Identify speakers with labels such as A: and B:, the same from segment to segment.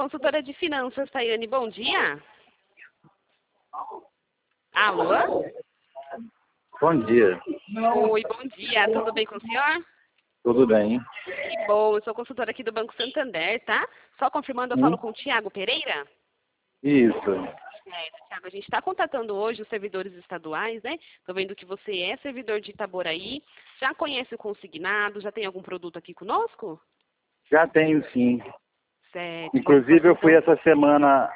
A: consultora de finanças, Tayane, bom dia. Alô?
B: Bom dia.
A: Oi, bom dia. Tudo bem com o senhor?
B: Tudo bem?
A: Que bom, eu sou consultora aqui do Banco Santander, tá? Só confirmando, eu falo com o Tiago Pereira?
B: Isso.
A: Tiago, a gente está contatando hoje os servidores estaduais, né? Estou vendo que você é servidor de Itaboraí. Já conhece o consignado? Já tem algum produto aqui conosco?
B: Já tenho sim.
A: Certo.
B: Inclusive eu fui essa semana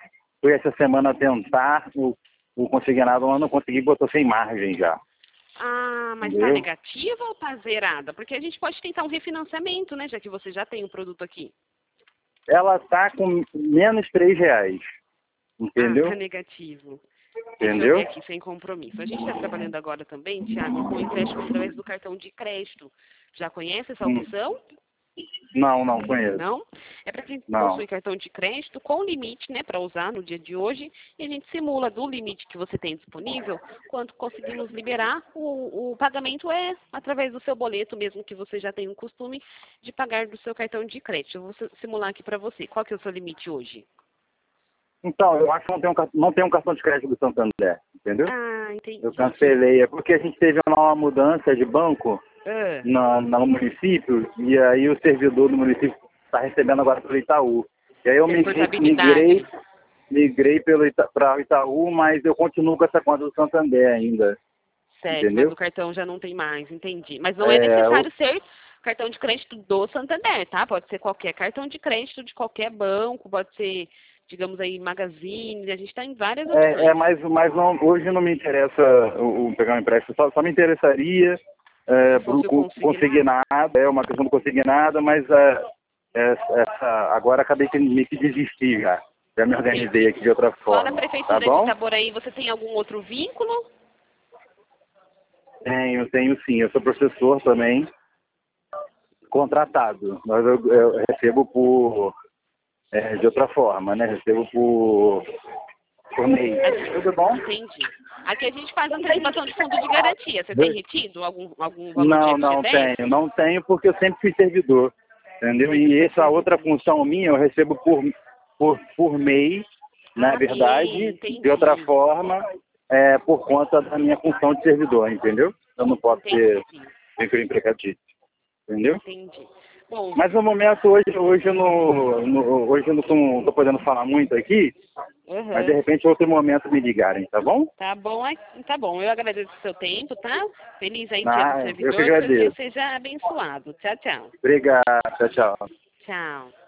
B: tentar o consignado, mas não consegui, botou sem margem já.
A: Ah, mas está
B: Entendeu?
A: negativa ou está zerada? Porque a gente pode tentar um refinanciamento, né? Já que você já tem o produto aqui.
B: Ela tá com menos R$3. Entendeu?
A: Ah, tá negativo. Deixa eu
B: Entendeu?
A: ver aqui, sem compromisso. A gente está trabalhando agora também, Tiago, com empréstimo através do cartão de crédito. Já conhece essa opção?
B: Não conheço.
A: Não? É para quem
B: Não.
A: possui cartão de crédito com limite, né, para usar no dia de hoje, e a gente simula do limite que você tem disponível, quanto conseguimos liberar, o pagamento é através do seu boleto, mesmo que você já tenha o costume de pagar do seu cartão de crédito. Eu vou simular aqui para você. Qual que é o seu limite hoje?
B: Então, eu acho que não tem um cartão de crédito do Santander, entendeu?
A: Ah, entendi.
B: Eu cancelei, é porque a gente teve uma mudança de banco
A: Ah,
B: no município, e aí o servidor do município está recebendo agora pelo Itaú. E aí eu
A: é portabilidade.
B: migrei para o Itaú, mas eu continuo com essa conta do Santander ainda,
A: Certo, mas
B: entendeu?
A: o cartão já não tem mais, entendi. Mas não é necessário ser cartão de crédito do Santander, tá? Pode ser qualquer cartão de crédito de qualquer banco, pode ser, digamos aí, Magazine, a gente está em várias opções.
B: Mas não, hoje não me interessa o pegar um empréstimo, só me interessaria
A: Se
B: pro
A: fosse o consignado.
B: consignado, é uma questão do consignado, mas agora acabei que meio que desistir já. Já me organizei
A: Entendi.
B: aqui de outra
A: Fora a
B: forma, tá
A: Prefeitura de
B: bom?
A: Itaboraí, você tem algum outro vínculo?
B: Tenho sim, eu sou professor também, contratado, mas eu recebo de outra forma, né? Recebo por mês. Tudo bom?
A: Entendi. Aqui a gente faz antecipação de fundo de garantia. Você tem retido algum valor de
B: Não
A: FGTS?
B: não tenho porque eu sempre fui servidor, entendeu? E essa outra função minha eu recebo por mês, na verdade,
A: Entendi.
B: de outra forma, por conta da minha função de servidor, entendeu? Eu não posso ser microempregador, entendeu?
A: Entendi. Bom,
B: Mas no momento, hoje eu não estou podendo falar muito aqui, mas de repente outro momento me ligarem, tá bom?
A: tá bom, tá bom. Eu agradeço o seu tempo, tá? Feliz aí Dia do
B: Eu que
A: Servidor, que seu dia
B: agradeço.
A: seja abençoado. Tchau, tchau.
B: Obrigado, tchau.
A: Tchau.